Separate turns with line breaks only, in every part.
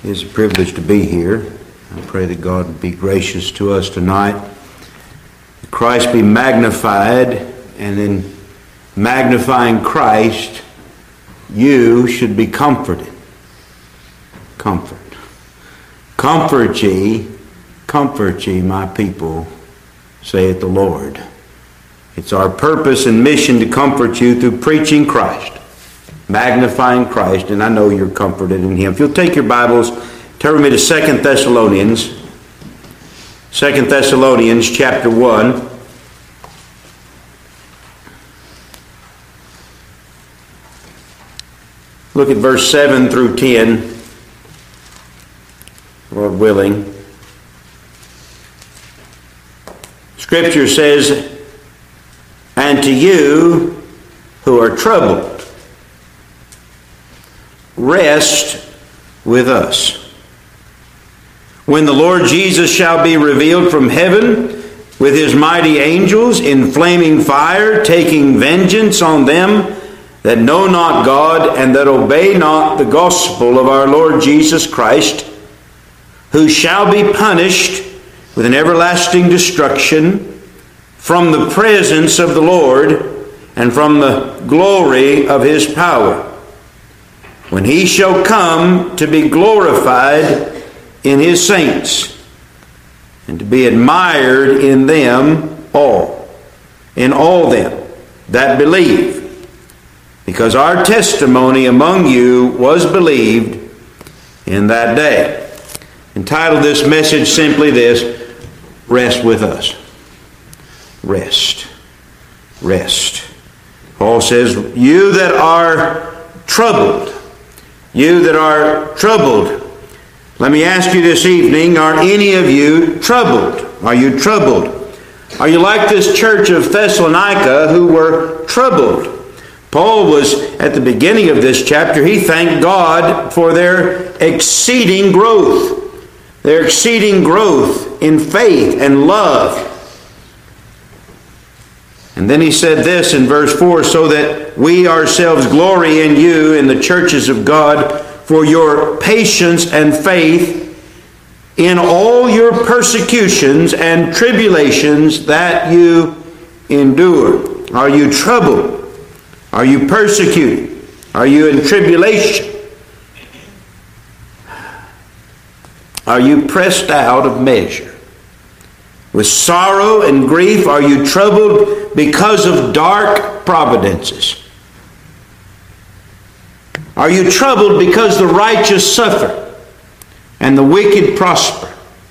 It is a privilege to be here. I pray that God would be gracious to us tonight. That Christ be magnified, and in magnifying Christ, you should be comforted. Comfort. Comfort ye, my people, saith the Lord. It's our purpose and mission to comfort you through preaching Christ, magnifying Christ, and I know you're comforted in Him. If you'll take your Bibles, turn with me to 2 Thessalonians. 2 Thessalonians chapter 1. Look at verse 7 through 10, Lord willing. Scripture says, "And to you who are troubled, rest with us. When the Lord Jesus shall be revealed from heaven with His mighty angels in flaming fire, taking vengeance on them that know not God and that obey not the gospel of our Lord Jesus Christ, who shall be punished with an everlasting destruction from the presence of the Lord and from the glory of His power, when He shall come to be glorified in His saints, and to be admired in them all, in all them that believe, because our testimony among you was believed in that day." Entitled this message simply this: Rest with us. Rest. Rest. Paul says, you that are troubled, you that are troubled. Let me ask you this evening, are any of you troubled? Are you troubled? Are you like this church of Thessalonica who were troubled? Paul was, at the beginning of this chapter, he thanked God for their exceeding growth. Their exceeding growth in faith and love. And then he said this in verse 4, "So that we ourselves glory in you in the churches of God for your patience and faith in all your persecutions and tribulations that you endure." Are you troubled? Are you persecuted? Are you in tribulation? Are you pressed out of measure? With sorrow and grief, are you troubled because of dark providences? Are you troubled because the righteous suffer and the wicked prosper?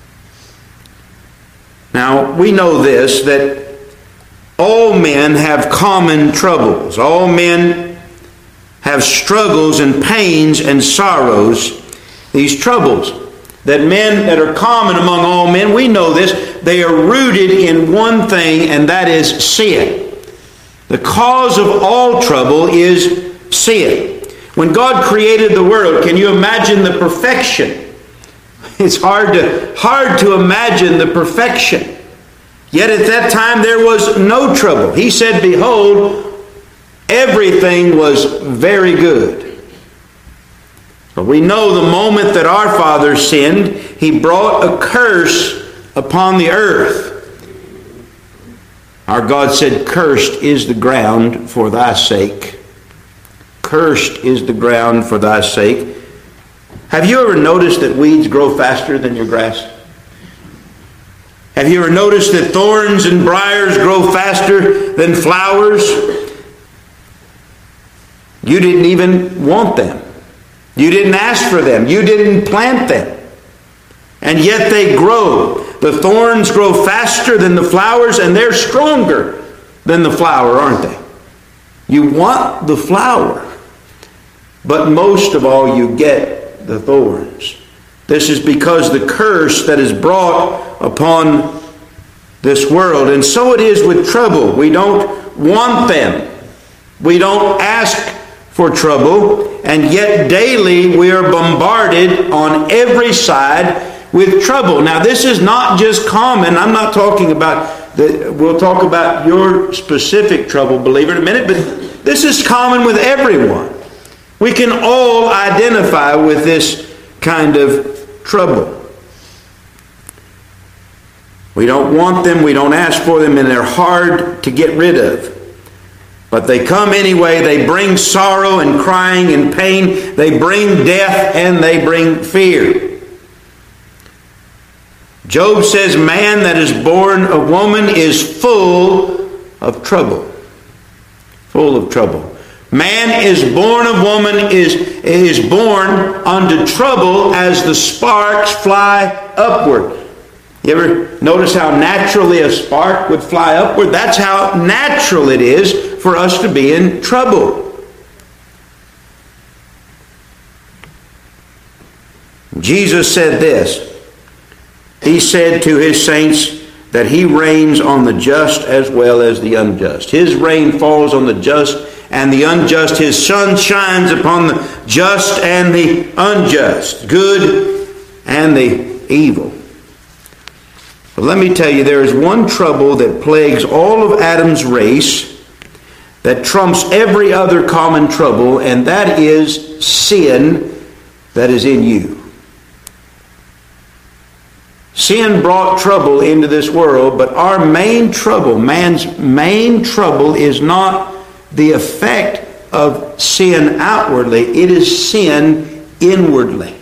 Now, we know this, that all men have common troubles. All men have struggles and pains and sorrows. These troubles that are common among all men, we know this, they are rooted in one thing, and that is sin. The cause of all trouble is sin. When God created the world, can you imagine the perfection? It's hard to imagine the perfection. Yet at that time there was no trouble. He said, "Behold, everything was very good." But we know the moment that our father sinned, he brought a curse upon the earth. Our God said, "Cursed is the ground for thy sake." Cursed is the ground for thy sake. Have you ever noticed that weeds grow faster than your grass? Have you ever noticed that thorns and briars grow faster than flowers? You didn't even want them. You didn't ask for them. You didn't plant them. And yet they grow. The thorns grow faster than the flowers, and they're stronger than the flower, aren't they? You want the flower, but most of all you get the thorns. This is because the curse that is brought upon this world. And so it is with trouble. We don't want them. We don't ask for trouble, and yet daily we are bombarded on every side with trouble. Now, this is not just common. I'm not talking about we'll talk about your specific trouble, believer, in a minute, but this is common with everyone. We can all identify with this kind of trouble. We don't want them, we don't ask for them, and they're hard to get rid of. But they come anyway. They bring sorrow and crying and pain. They bring death and they bring fear. Job says, man that is born of woman is full of trouble. Full of trouble. Man is born of woman is born unto trouble as the sparks fly upward. You ever notice how naturally a spark would fly upward? That's how natural it is for us to be in trouble. Jesus said this. He said to his saints that he reigns on the just as well as the unjust. His rain falls on the just and the unjust. His sun shines upon the just and the unjust, good and the evil. But let me tell you, there is one trouble that plagues all of Adam's race that trumps every other common trouble, and that is sin that is in you. Sin brought trouble into this world, but our main trouble, man's main trouble, is not the effect of sin outwardly. It is sin inwardly.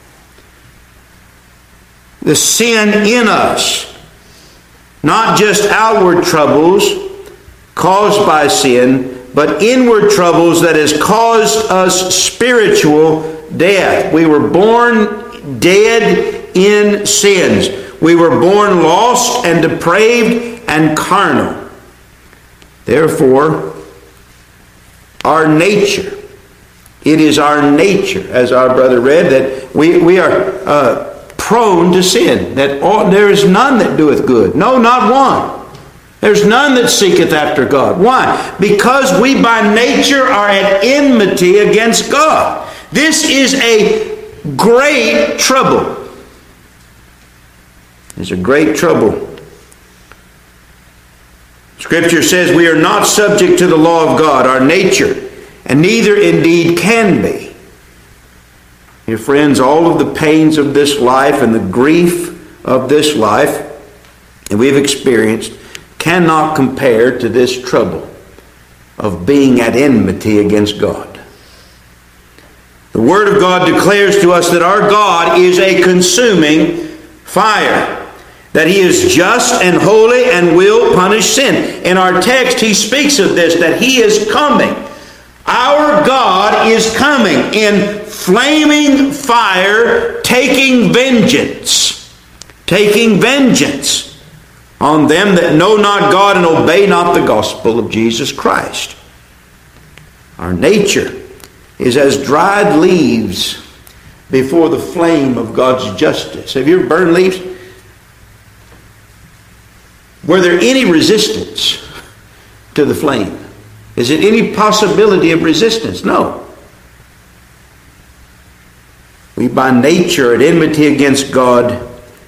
The sin in us, not just outward troubles caused by sin, but inward troubles that has caused us spiritual death. We were born dead in sins. We were born lost and depraved and carnal. Therefore, our nature, it is our nature, as our brother read, that we are prone to sin, that there is none that doeth good. No, not one. There's none that seeketh after God. Why? Because we by nature are at enmity against God. This is a great trouble. It's a great trouble. Scripture says we are not subject to the law of God, our nature, and neither indeed can be. Dear friends, all of the pains of this life and the grief of this life that we've experienced cannot compare to this trouble of being at enmity against God. The Word of God declares to us that our God is a consuming fire, that He is just and holy and will punish sin. In our text, He speaks of this, that He is coming. Our God is coming in flaming fire, taking vengeance on them that know not God and obey not the gospel of Jesus Christ. Our nature is as dried leaves before the flame of God's justice. Have you ever burned leaves? Were there any resistance to the flame? Is it any possibility of resistance? No. We by nature are at enmity against God.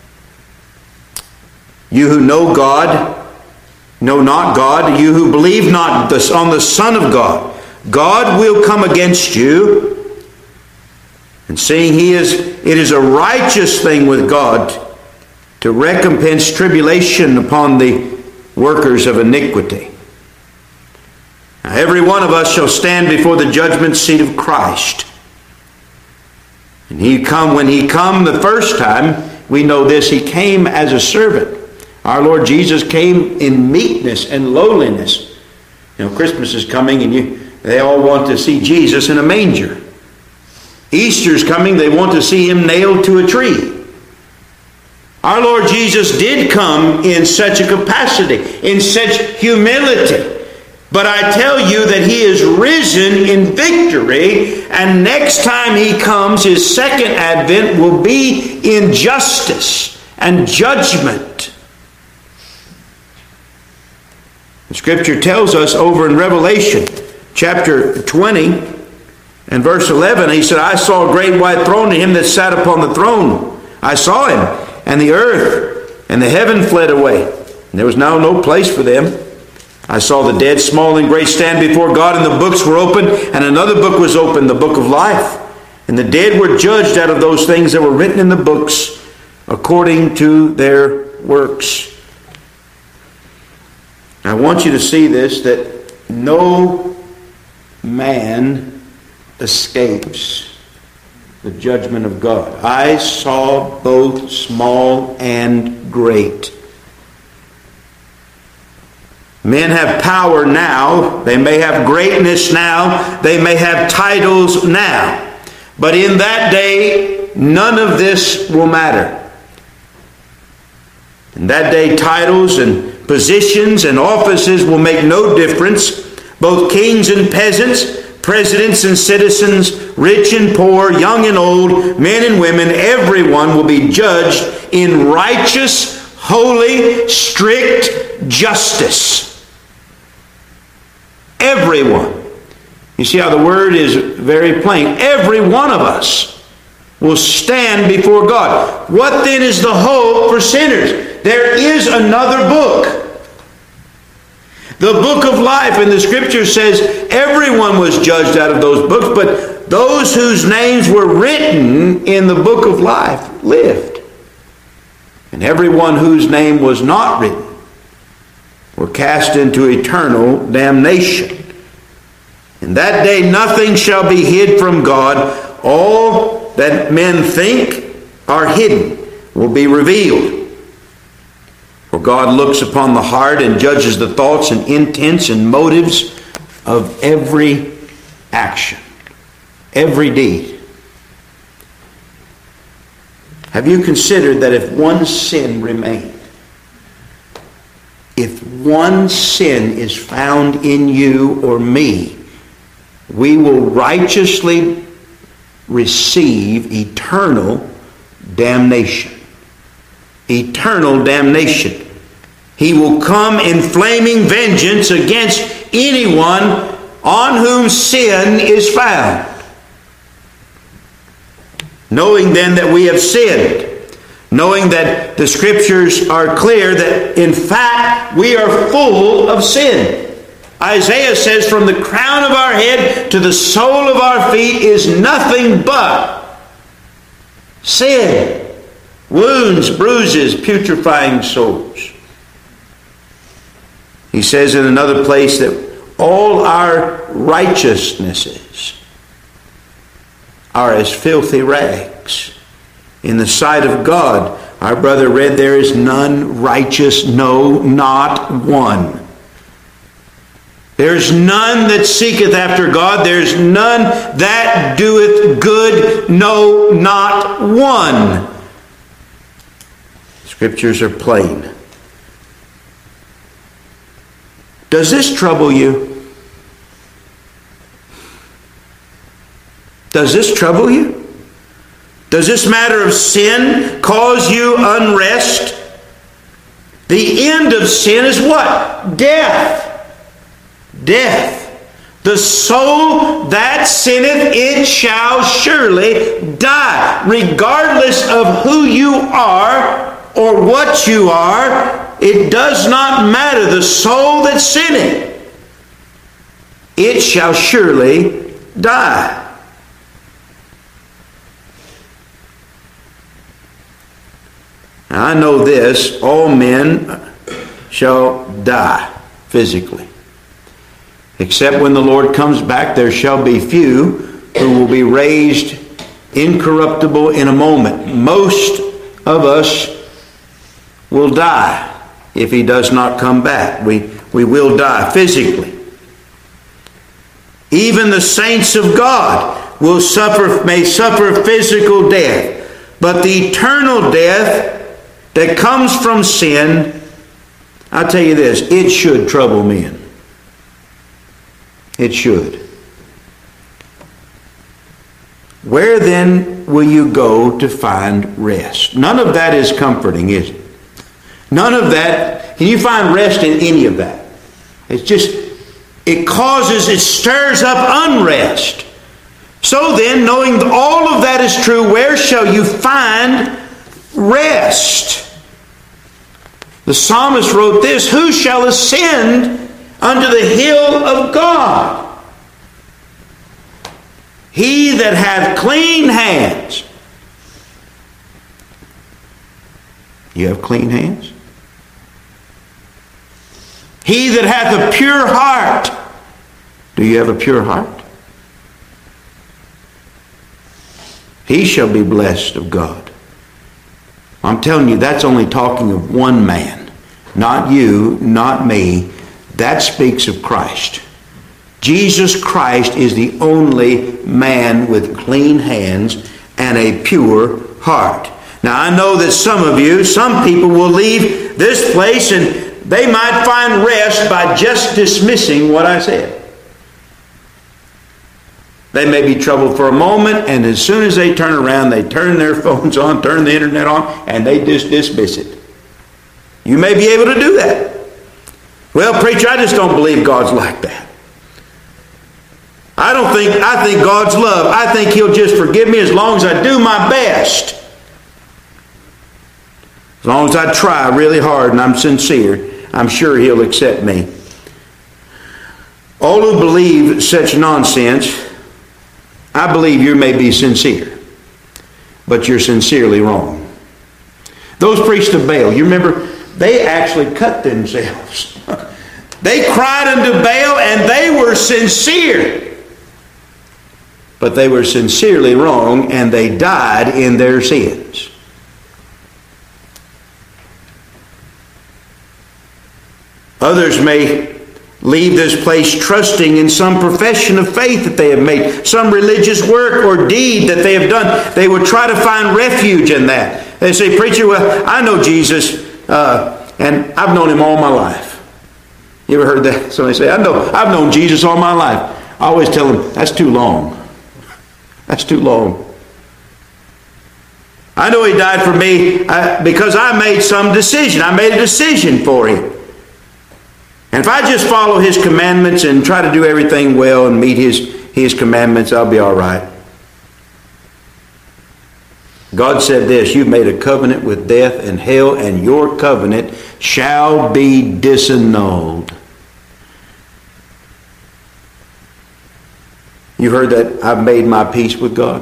You who know God, know not God. You who believe not on the Son of God, God will come against you. And seeing it is a righteous thing with God to recompense tribulation upon the workers of iniquity. Now, every one of us shall stand before the judgment seat of Christ. And when he come the first time, we know this, He came as a servant. Our Lord Jesus came in meekness and lowliness. You know, Christmas is coming and they all want to see Jesus in a manger. Easter's coming, they want to see Him nailed to a tree. Our Lord Jesus did come in such a capacity, in such humility. But I tell you that He is risen in victory, and next time He comes, His second advent will be in justice and judgment. The Scripture tells us over in Revelation chapter 20 and verse 11, He said, I saw a great white throne and Him that sat upon the throne. I saw Him, and the earth and the heaven fled away, and there was now no place for them. I saw the dead, small and great, stand before God, and the books were opened, and another book was opened, the book of life. And the dead were judged out of those things that were written in the books according to their works. I want you to see this, that no man escapes the judgment of God. I saw both small and great. Men have power now. They may have greatness now. They may have titles now. But in that day, none of this will matter. In that day, titles and positions and offices will make no difference. Both kings and peasants, presidents and citizens, rich and poor, young and old, men and women, everyone will be judged in righteous, holy, strict justice. Everyone. You see how the word is very plain. Every one of us will stand before God. What then is the hope for sinners? There is another book. The book of life. And the scripture says everyone was judged out of those books, but those whose names were written in the book of life lived. And everyone whose name was not written were cast into eternal damnation. In that day nothing shall be hid from God. All that men think are hidden will be revealed. For God looks upon the heart and judges the thoughts and intents and motives of every action, every deed. Have you considered that if one sin remained, if one sin is found in you or me, we will righteously receive eternal damnation. Eternal damnation. He will come in flaming vengeance against anyone on whom sin is found. Knowing then that we have sinned, knowing that the scriptures are clear that in fact we are full of sin. Isaiah says, from the crown of our head to the sole of our feet is nothing but sin. Wounds, bruises, putrefying sores. He says in another place that all our righteousnesses are as filthy rags. In the sight of God, our brother read, there is none righteous, no, not one. There's none that seeketh after God. There's none that doeth good, no, not one. Scriptures are plain. Does this trouble you? Does this trouble you? Does this matter of sin cause you unrest? The end of sin is what? Death. Death. The soul that sinneth, it shall surely die. Regardless of who you are or what you are, it does not matter. The soul that sinneth, it shall surely die. Now, I know this, all men shall die physically. Except when the Lord comes back, there shall be few who will be raised incorruptible in a moment. Most of us will die if He does not come back. We will die physically. Even the saints of God may suffer physical death. But the eternal death that comes from sin, I'll tell you this, it should trouble men. It should. Where then will you go to find rest? None of that is comforting, is it? None of that. Can you find rest in any of that? It's just, it stirs up unrest. So then, knowing all of that is true, where shall you find rest? The psalmist wrote this, who shall ascend unto the hill of God? He that hath clean hands. You have clean hands? He that hath a pure heart. Do you have a pure heart? He shall be blessed of God. I'm telling you, that's only talking of one man. Not you, not me. That speaks of Christ. Jesus Christ is the only man with clean hands and a pure heart. Now I know that some people will leave this place and they might find rest by just dismissing what I said. They may be troubled for a moment, and as soon as they turn around, they turn their phones on, turn the internet on, and they just dismiss it. You may be able to do that. Well, preacher, I just don't believe God's like that. I think God's love. I think He'll just forgive me as long as I do my best. As long as I try really hard and I'm sincere, I'm sure He'll accept me. All who believe such nonsense, I believe you may be sincere, but you're sincerely wrong. Those priests of Baal, you remember, they actually cut themselves. They cried unto Baal and they were sincere. But they were sincerely wrong and they died in their sins. Others may leave this place trusting in some profession of faith that they have made, some religious work or deed that they have done. They would try to find refuge in that. They say, preacher, well, I know Jesus and I've known Him all my life. You ever heard that? Somebody say, I've known Jesus all my life. I always tell them, that's too long. That's too long. I know He died for me because I made some decision. I made a decision for Him. And if I just follow His commandments and try to do everything well and meet His commandments, I'll be all right. God said this, you've made a covenant with death and hell, and your covenant shall be disannulled. You've heard that I've made my peace with God.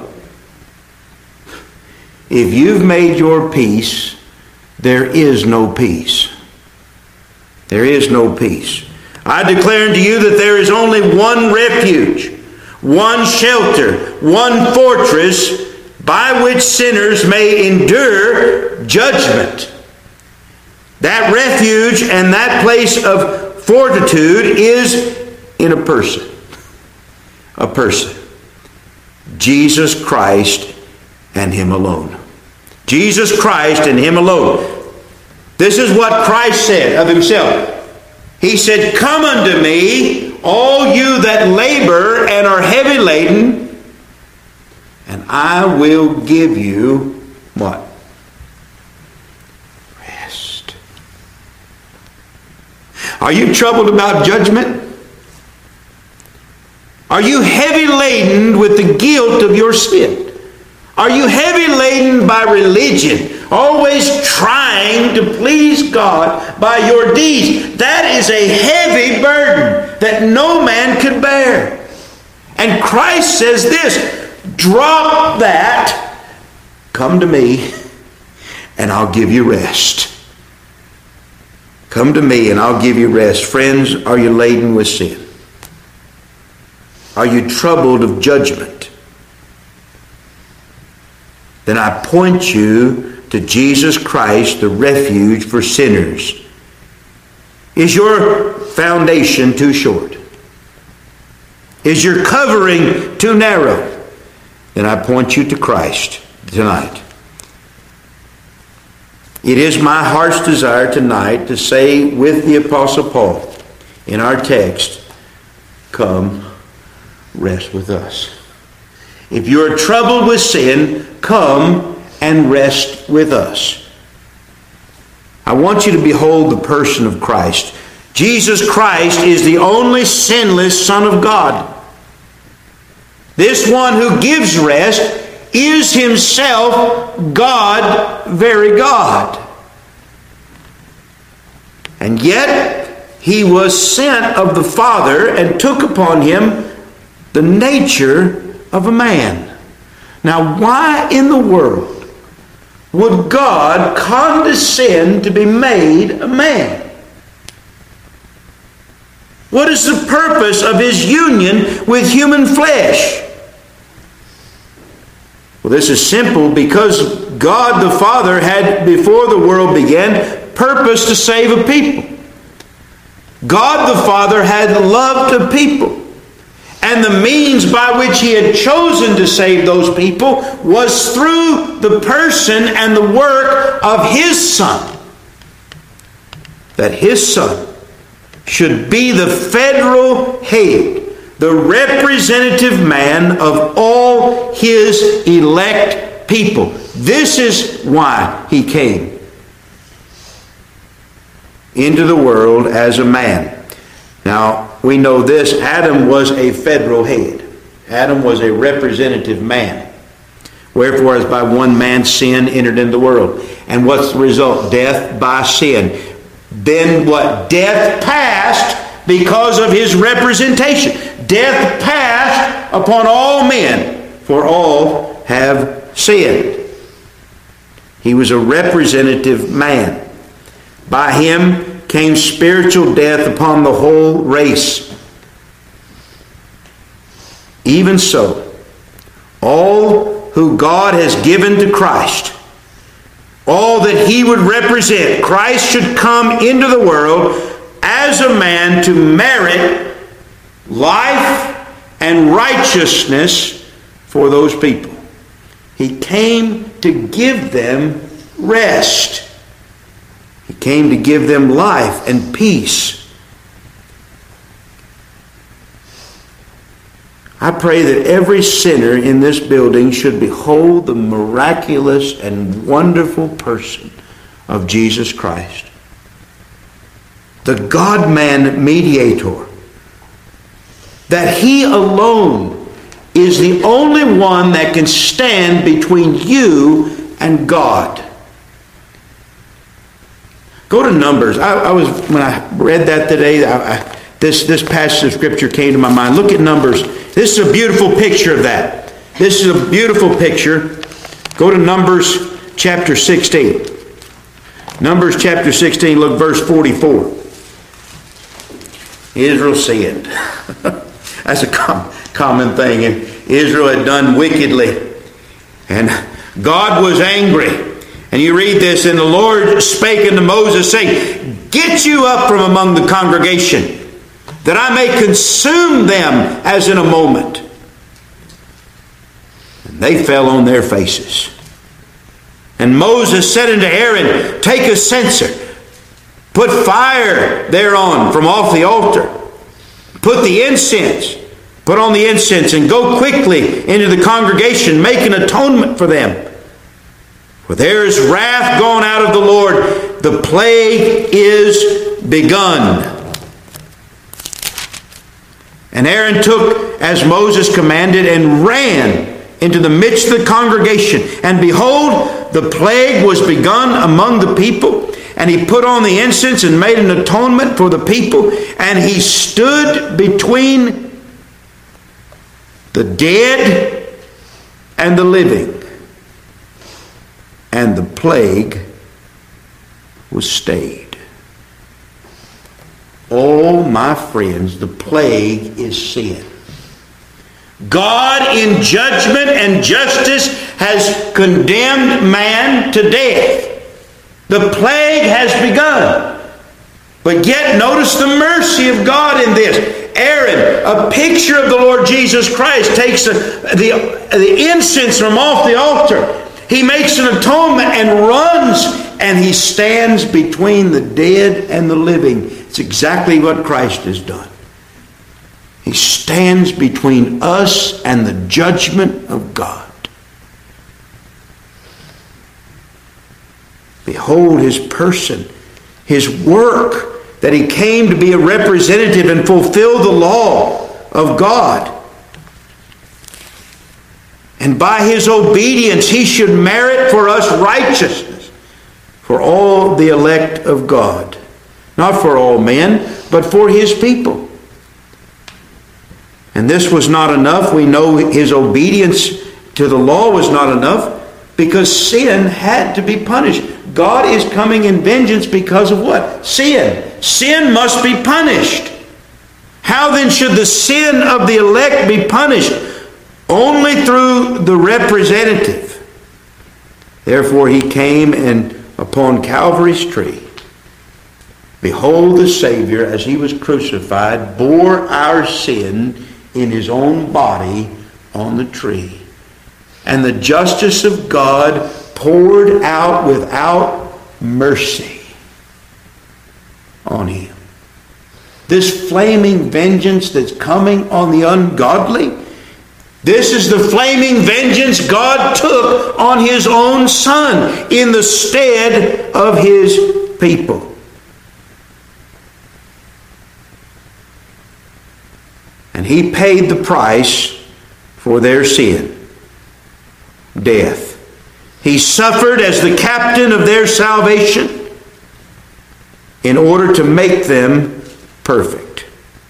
If you've made your peace, there is no peace. There is no peace. I declare unto you that there is only one refuge, one shelter, one fortress by which sinners may endure judgment. That refuge and that place of fortitude is in a person. A person. Jesus Christ and Him alone. Jesus Christ and Him alone. This is what Christ said of Himself. He said, come unto me, all you that labor and are heavy laden, and I will give you what? Rest. Are you troubled about judgment? Are you heavy laden with the guilt of your sin? Are you heavy laden by religion? Always trying to please God by your deeds. That is a heavy burden that no man could bear. And Christ says this, drop that, come to me, and I'll give you rest. Come to me and I'll give you rest. Friends, are you laden with sin? Are you troubled of judgment? Then I point you to Jesus Christ, the refuge for sinners. Is your foundation too short? Is your covering too narrow? Then I point you to Christ tonight. It is my heart's desire tonight to say with the Apostle Paul in our text, come, rest with us. If you are troubled with sin, come and rest with us. I want you to behold the person of Christ. Jesus Christ is the only sinless Son of God. This one who gives rest is Himself God, very God. And yet He was sent of the Father and took upon Him the nature of a man. Now, why in the world would God condescend to be made a man? What is the purpose of his union with human flesh? Well, this is simple, because God the Father had, before the world began, purpose to save a people. God the Father had loved a people. And the means by which he had chosen to save those people was through the person and the work of his Son. That his Son should be the federal head, the representative man of all his elect people. This is why he came into the world as a man. Now, we know this: Adam was a federal head. Adam was a representative man. Wherefore, as by one man sin entered into the world. And what's the result? Death by sin. Then what? Death passed because of his representation. Death passed upon all men, for all have sinned. He was a representative man. By him came spiritual death upon the whole race. Even so, all who God has given to Christ, all that he would represent, Christ should come into the world as a man to merit life and righteousness for those people. He came to give them rest. He came to give them life and peace. I pray that every sinner in this building should behold the miraculous and wonderful person of Jesus Christ, the God-man mediator, that he alone is the only one that can stand between you and God. Go to Numbers. When I read that today, this passage of Scripture came to my mind. Look at Numbers. This is a beautiful picture of that. This is a beautiful picture. Go to Numbers chapter 16. Numbers chapter 16, look verse 44. Israel sinned. That's a common thing. And Israel had done wickedly. And God was angry. And you read this, and the Lord spake unto Moses, saying, Get you up from among the congregation, that I may consume them as in a moment. And they fell on their faces. And Moses said unto Aaron, Take a censer, put fire thereon from off the altar, put the incense, put on the incense, and go quickly into the congregation, make an atonement for them. For there is wrath gone out of the Lord, the plague is begun. And Aaron took as Moses commanded, and ran into the midst of the congregation. And behold, the plague was begun among the people. And he put on the incense and made an atonement for the people. And he stood between the dead and the living. And the plague was stayed. Oh, my friends, the plague is sin. God in judgment and justice has condemned man to death. The plague has begun. But yet notice the mercy of God in this. Aaron, a picture of the Lord Jesus Christ, takes the incense from off the altar. He makes an atonement and runs, and he stands between the dead and the living. It's exactly what Christ has done. He stands between us and the judgment of God. Behold his person, his work, that he came to be a representative and fulfill the law of God. And by his obedience, he should merit for us righteousness for all the elect of God. Not for all men, but for his people. And this was not enough. We know his obedience to the law was not enough because sin had to be punished. God is coming in vengeance because of what? Sin. Sin must be punished. How then should the sin of the elect be punished? Only through the representative. Therefore he came and upon Calvary's tree, behold, the Savior, as he was crucified, bore our sin in his own body on the tree. And the justice of God poured out without mercy on him. This flaming vengeance that's coming on the ungodly, this is the flaming vengeance God took on his own Son in the stead of his people. And he paid the price for their sin, death. He suffered as the captain of their salvation in order to make them perfect.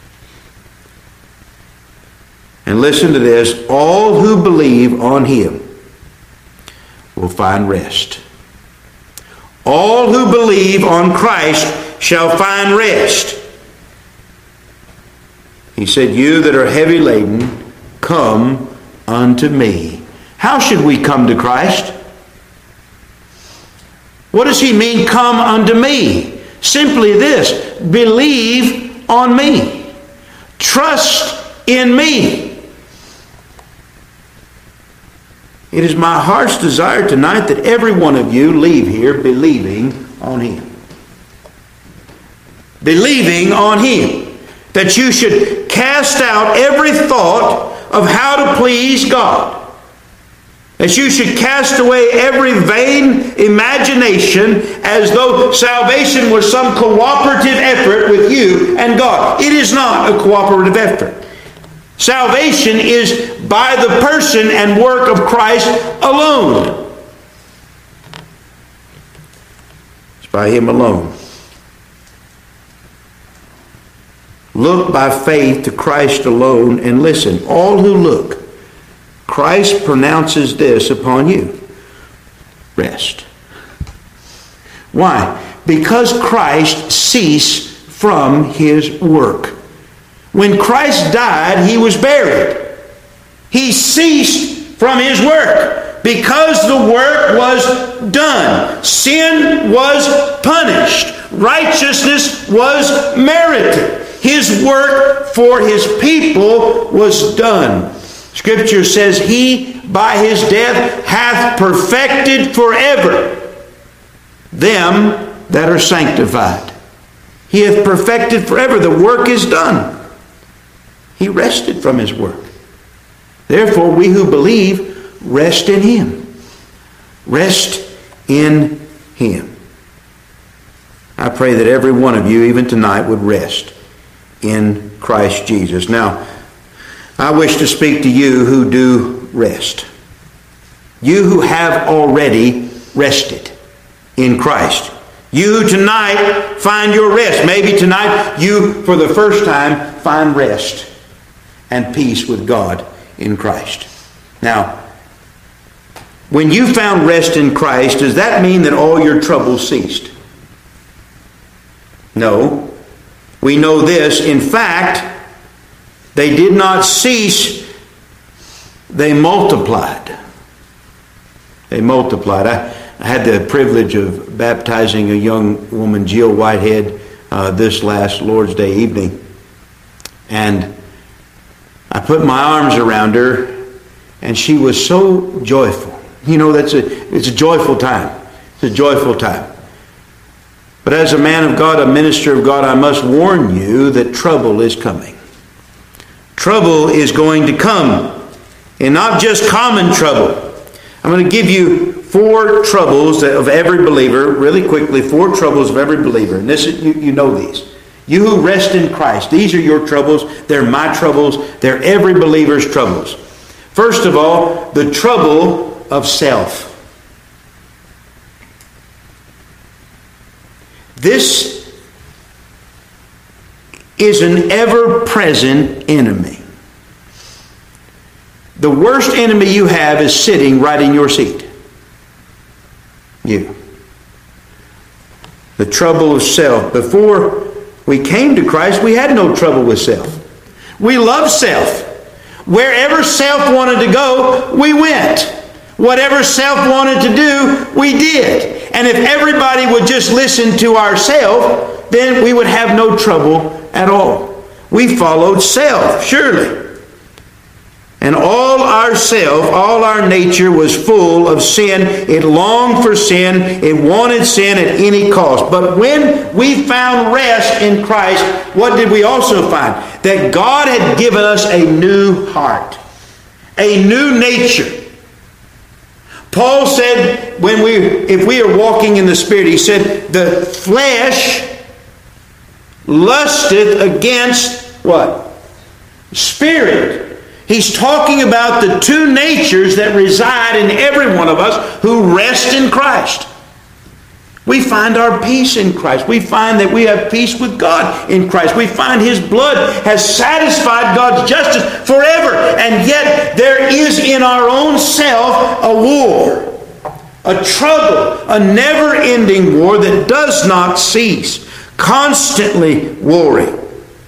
And listen to this, all who believe on him will find rest. All who believe on Christ shall find rest. He said, you that are heavy laden, come unto me. How should we come to Christ? What does he mean, come unto me? Simply this, believe on me. Trust in me. It is my heart's desire tonight that every one of you leave here believing on him. Believing on him. That you should cast out every thought of how to please God. That you should cast away every vain imagination as though salvation was some cooperative effort with you and God. It is not a cooperative effort. Salvation is by the person and work of Christ alone. It's by him alone. Look by faith to Christ alone, and listen, all who look, Christ pronounces this upon you. Rest. Why? Because Christ ceased from his work. When Christ died, he was buried. He ceased from his work because the work was done. Sin was punished. Righteousness was merited. His work for his people was done. Scripture says, he by his death hath perfected forever them that are sanctified. He hath perfected forever. The work is done. He rested from his work. Therefore, we who believe rest in him. Rest in him. I pray that every one of you, even tonight, would rest in Christ Jesus. Now, I wish to speak to you who do rest. You who have already rested in Christ. You who tonight find your rest. Maybe tonight you, for the first time, find rest and peace with God in Christ. Now, when you found rest in Christ, does that mean that all your troubles ceased? No. We know this. In fact, they did not cease. They multiplied. They multiplied. I had the privilege of baptizing a young woman, Jill Whitehead, this last Lord's Day evening. And I put my arms around her, and she was so joyful. You know, it's a joyful time. It's a joyful time. But as a man of God, a minister of God, I must warn you that trouble is coming. Trouble is going to come. And not just common trouble. I'm going to give you 4 troubles of every believer, really quickly, 4 troubles of every believer. And this is, you know these. You who rest in Christ, these are your troubles. They're my troubles. They're every believer's troubles. First of all, the trouble of self. This is an ever-present enemy. The worst enemy you have is sitting right in your seat. You. The trouble of self. Before we came to Christ, we had no trouble with self. We loved self. Wherever self wanted to go, we went. Whatever self wanted to do, we did. And if everybody would just listen to ourselves, then we would have no trouble at all. We followed self, surely. And all our nature was full of sin. It longed for sin. It wanted sin at any cost. But when we found rest in Christ, what did we also find? That God had given us a new heart, a new nature. Paul said, if we are walking in the Spirit, he said, the flesh lusteth against what? Spirit. He's talking about the two natures that reside in every one of us who rest in Christ. We find our peace in Christ. We find that we have peace with God in Christ. We find His blood has satisfied God's justice forever. And yet there is in our own self a war, a trouble, a never-ending war that does not cease, constantly warring.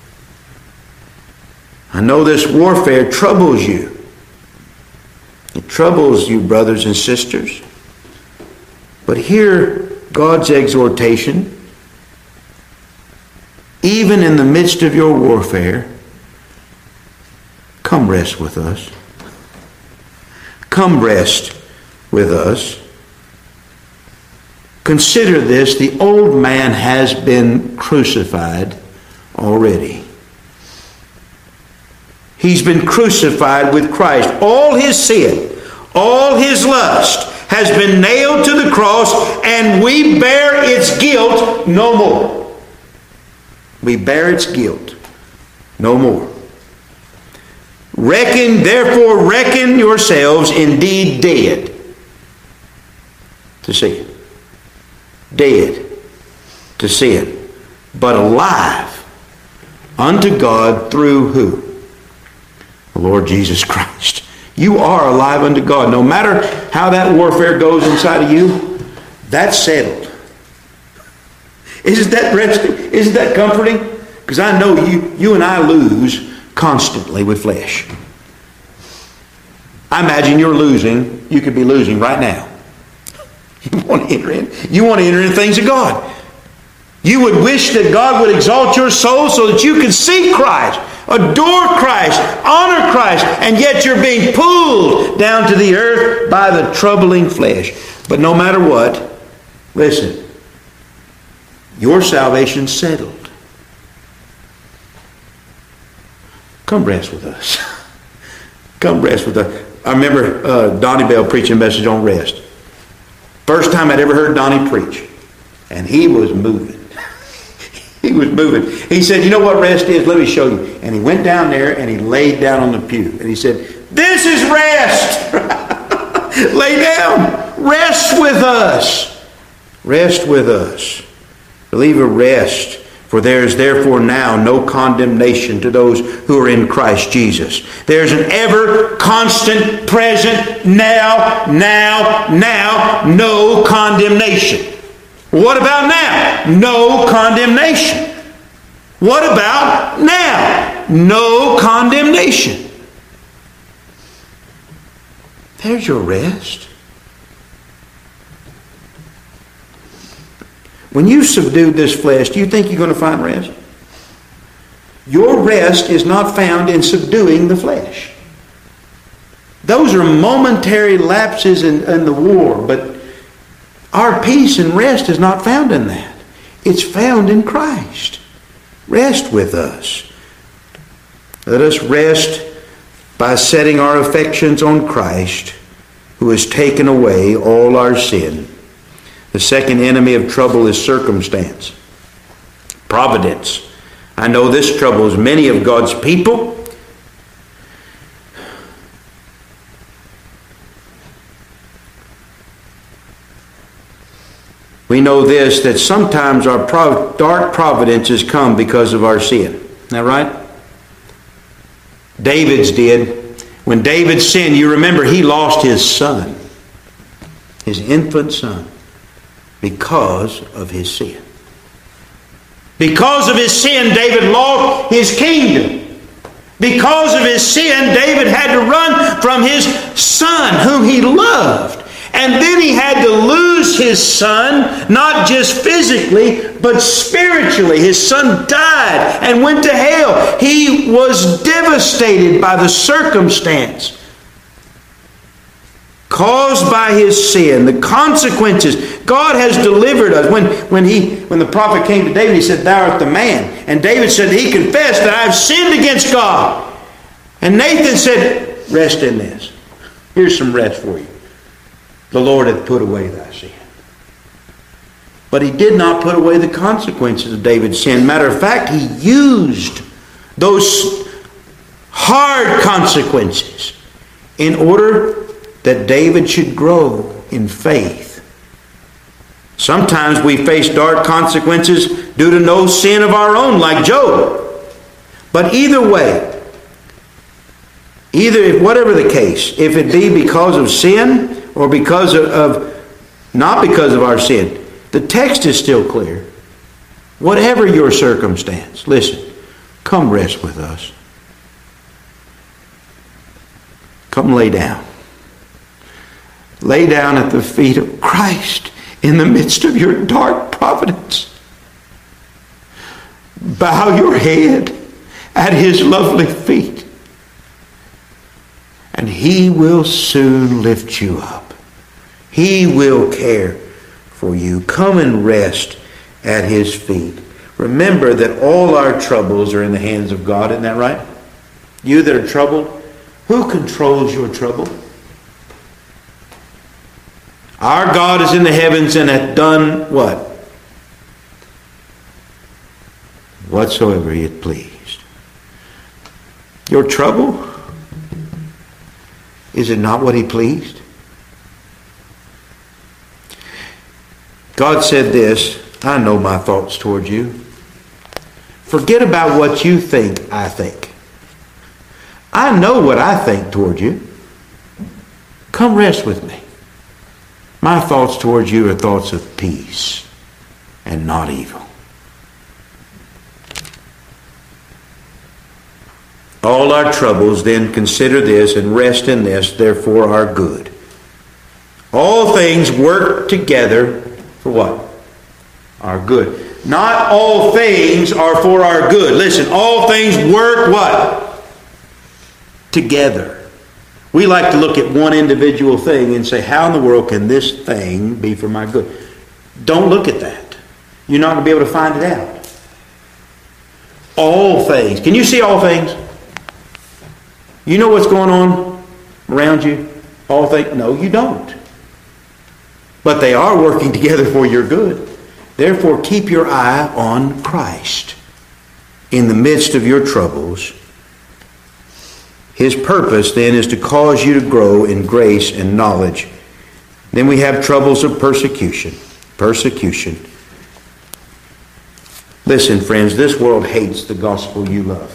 I know this warfare troubles you. It troubles you, brothers and sisters. But hear God's exhortation. Even in the midst of your warfare, come rest with us. Come rest with us. Consider this, the old man has been crucified already. He's been crucified with Christ. All his sin, all his lust has been nailed to the cross, and we bear its guilt no more. We bear its guilt no more. Therefore reckon yourselves indeed dead to sin. Dead to sin, but alive unto God through who? The Lord Jesus Christ. You are alive unto God. No matter how that warfare goes inside of you, that's settled. Isn't that resting? Isn't that comforting? Because I know you and I lose constantly with flesh. I imagine you're losing. You could be losing right now. You want to enter in. You want to enter in things of God. You would wish that God would exalt your soul so that you can see Christ, adore Christ, honor Christ, and yet you're being pulled down to the earth by the troubling flesh. But no matter what, listen, your salvation's settled. Come rest with us. Come rest with us. I remember Donnie Bell preaching a message on rest. First time I'd ever heard Donnie preach. And he was moving. He was moving. He said, you know what rest is? Let me show you. And he went down there and he laid down on the pew. And he said, this is rest. Lay down. Rest with us. Rest with us. Believer, rest. For there is therefore now no condemnation to those who are in Christ Jesus. There's an ever constant, present, now, no condemnation. What about now? No condemnation. What about now? No condemnation. There's your rest. When you subdued this flesh, do you think you're going to find rest? Your rest is not found in subduing the flesh. Those are momentary lapses in the war, but our peace and rest is not found in that. It's found in Christ. Rest with us. Let us rest by setting our affections on Christ, who has taken away all our sin. The second enemy of trouble is circumstance. Providence. I know this troubles many of God's people. We know this, that sometimes our dark providences come because of our sin. Isn't that right? David's did. When David sinned, you remember he lost his son, his infant son, because of his sin. Because of his sin, David lost his kingdom. Because of his sin, David had to run from his son whom he loved. And then he had to lose his son, not just physically, but spiritually. His son died and went to hell. He was devastated by the circumstance caused by his sin, the consequences. God has delivered us. When the prophet came to David, he said, "Thou art the man." And David said, he confessed that I have sinned against God. And Nathan said, "Rest in this. Here's some rest for you. The Lord hath put away thy sin." But he did not put away the consequences of David's sin. Matter of fact, he used those hard consequences in order that David should grow in faith. Sometimes we face dark consequences due to no sin of our own, like Job. But either way, whatever the case, if it be because of sin or because of not because of our sin, the text is still clear. Whatever your circumstance, listen, come rest with us. Come lay down. Lay down at the feet of Christ in the midst of your dark providence. Bow your head at his lovely feet, and he will soon lift you up. He will care for you. Come and rest at his feet. Remember that all our troubles are in the hands of God. Isn't that right? You that are troubled, who controls your trouble? Our God is in the heavens and hath done what? Whatsoever he hath pleased. Your trouble, is it not what he pleased? God said this, "I know my thoughts toward you." Forget about what you think I think. I know what I think toward you. Come rest with me. My thoughts towards you are thoughts of peace and not evil. All our troubles, then consider this and rest in this, therefore are good. All things work together for what? Our good. Not all things are for our good. Listen, all things work what? Together. We like to look at one individual thing and say, how in the world can this thing be for my good? Don't look at that. You're not going to be able to find it out. All things. Can you see all things? You know what's going on around you? All things? No, you don't. But they are working together for your good. Therefore, keep your eye on Christ in the midst of your troubles. His purpose, then, is to cause you to grow in grace and knowledge. Then we have troubles of persecution. Persecution. Listen, friends, this world hates the gospel you love.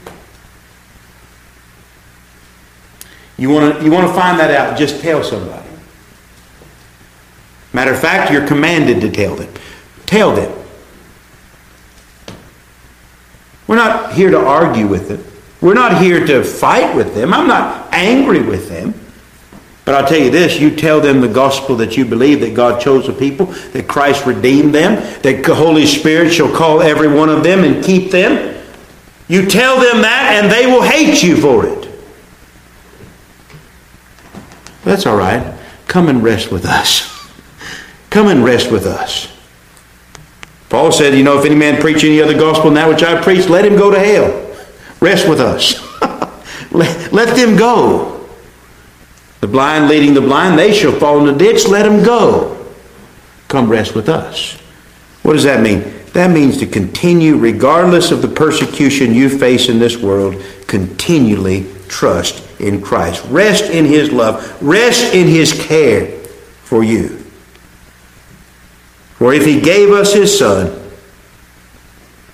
You want to find that out, just tell somebody. Matter of fact, you're commanded to tell them. Tell them. We're not here to argue with them. We're not here to fight with them. I'm not angry with them. But I'll tell you this, you tell them the gospel that you believe, that God chose a people, that Christ redeemed them, that the Holy Spirit shall call every one of them and keep them. You tell them that and they will hate you for it. That's all right. Come and rest with us. Come and rest with us. Paul said, if any man preach any other gospel than that which I preach, let him go to hell. Rest with us. let them go. The blind leading the blind, they shall fall in the ditch. Let them go. Come rest with us. What does that mean? That means to continue, regardless of the persecution you face in this world, continually trust in Christ. Rest in his love. Rest in his care for you. For if he gave us his Son,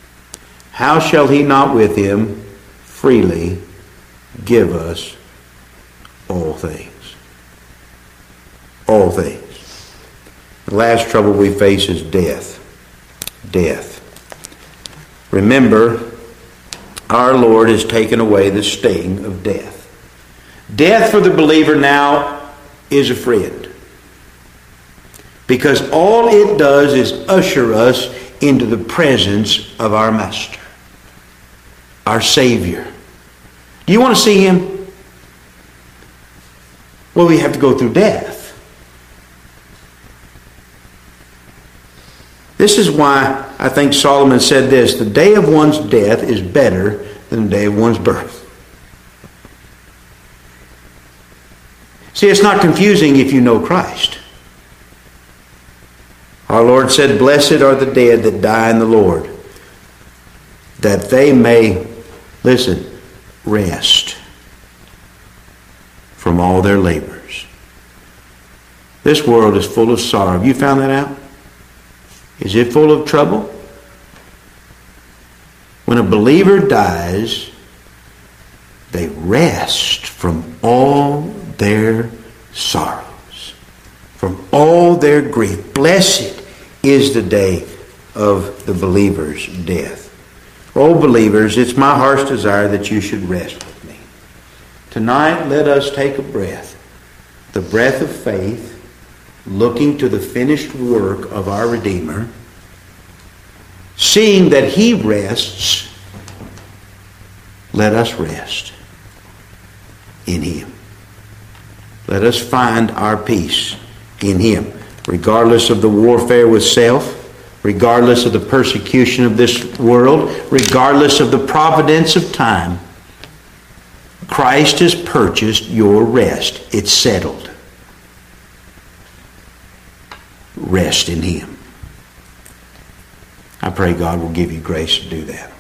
how shall he not with him freely give us all things. All things. The last trouble we face is death. Death. Remember, our Lord has taken away the sting of death. Death for the believer now is a friend. Because all it does is usher us into the presence of our Master, our Savior. Do you want to see Him? Well, we have to go through death. This is why I think Solomon said this: the day of one's death is better than the day of one's birth. See, it's not confusing if you know Christ. Our Lord said, "Blessed are the dead that die in the Lord, that they may," listen, "rest from all their labors." This world is full of sorrow. Have you found that out? Is it full of trouble? When a believer dies, they rest from all their sorrows, from all their grief. Blessed is the day of the believer's death. Oh, believers, it's my heart's desire that you should rest with me. Tonight, let us take a breath, the breath of faith, looking to the finished work of our Redeemer, seeing that He rests. Let us rest in Him. Let us find our peace in Him, regardless of the warfare with self, regardless of the persecution of this world, regardless of the providence of time. Christ has purchased your rest. It's settled. Rest in Him. I pray God will give you grace to do that.